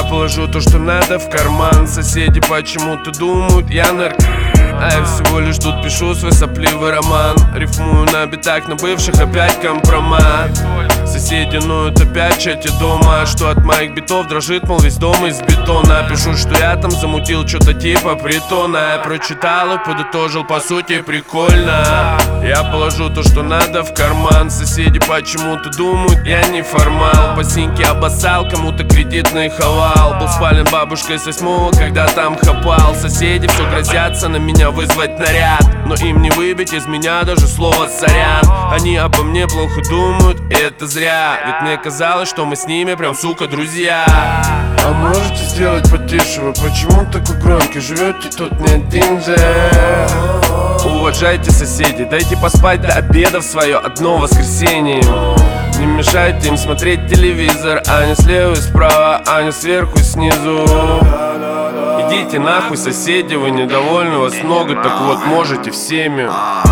положу то, что надо в карман. Соседи почему-то думают, я а я всего лишь тут пишу свой сопливый роман. Рифмую на битах, на бывших опять компромат. Соседи ноют опять в чате дома, что от моих битов дрожит, мол, весь дом из бетона. Пишу, что я там замутил что-то типа притона. Я прочитал и подытожил, по сути, прикольно. Я положу то, что надо в карман. Соседи почему-то думают, я не формал. По синьке обоссал, кому-то кредитный хавал. Был спален бабушкой с 8-го, когда там хапал. Соседи все грозятся на меня вызвать наряд, но им не выбить из меня даже слово «сорян». Они обо мне плохо думают, и это зря, ведь мне казалось, что мы с ними прям, сука, друзья. А можете сделать потише? Вы почему такой громкий? Живете тут не один же. Уважайте соседей, дайте поспать до обеда в свое одно воскресенье. Не мешайте им смотреть телевизор, а не слева и справа, а не сверху и снизу. Идите нахуй, соседи, вы недовольны, вас много, так вот можете всеми.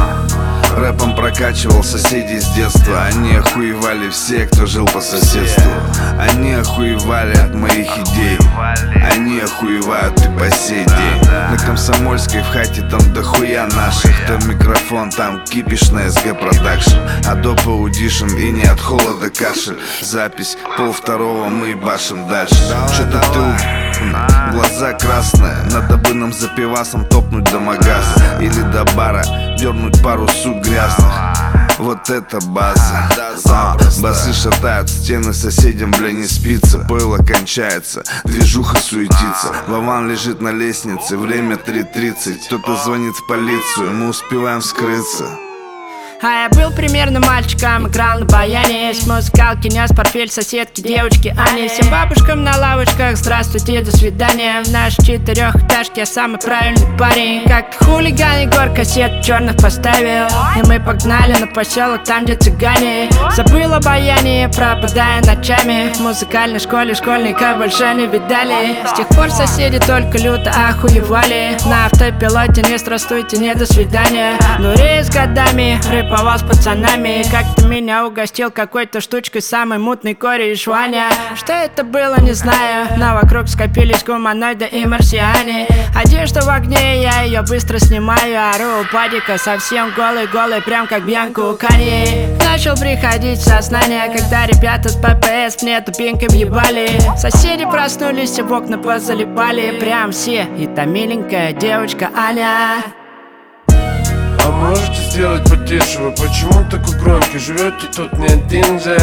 Рэпом прокачивал соседей с детства. Они охуевали все, кто жил по соседству. Они охуевали от моих идей. Они охуевают и по сей день. На Комсомольской в хате там дохуя наших. Там микрофон, там кипиш на СГ продакшн. Adobe Audition и не от холода кашель. Запись 1:30, мы башим дальше. Что-то ты глаза красные. Надо бы нам за пивасом топнуть до магаза. Или до бара дернуть пару сук грязных. Вот это база. Басы шатают стены, соседям, бля, не спится. Пойло кончается, движуха суетится. Вован лежит на лестнице, время 3:30. Кто-то звонит в полицию, мы успеваем скрыться. А я был примерно мальчиком, играл на баяне. С музыкалки нес портфель соседки, девочки Ани. Всем бабушкам на лавочках, здравствуйте, до свидания. В нашей 4-этажке я самый правильный парень. Как-то хулиган Егор кассет черных поставил, и мы погнали на поселок, там где цыгане. Забыл о баяне, пропадая ночами. В музыкальной школе школьника больше не видали. С тех пор соседи только люто охуевали. На автопилоте не здравствуйте, не до свидания. Но с годами рэповал с пацанами. Как-то меня угостил какой-то штучкой самый мутный кореш Ваня. Что это было, не знаю, но вокруг скопились гуманоиды и марсиане. Одежда в огне, я ее быстро снимаю. Ору у падика, совсем голый, прям как Бьянку Канье. Начал приходить в сознание, когда ребята с ППС мне тупеньком ебали. Соседи проснулись и в окна позалипали. Прям все, и та миленькая девочка Аня. А можете сделать потише? Вы почему такой громкий? Живете тут не один же.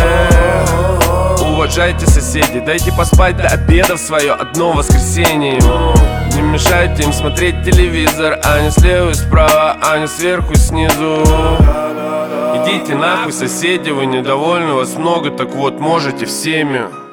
Уважайте соседей, дайте поспать до обеда в свое одно воскресенье. Не мешайте им смотреть телевизор, а не слева и справа, а не сверху и снизу. Идите нахуй, соседи, вы недовольны, вас много, так вот можете всеми.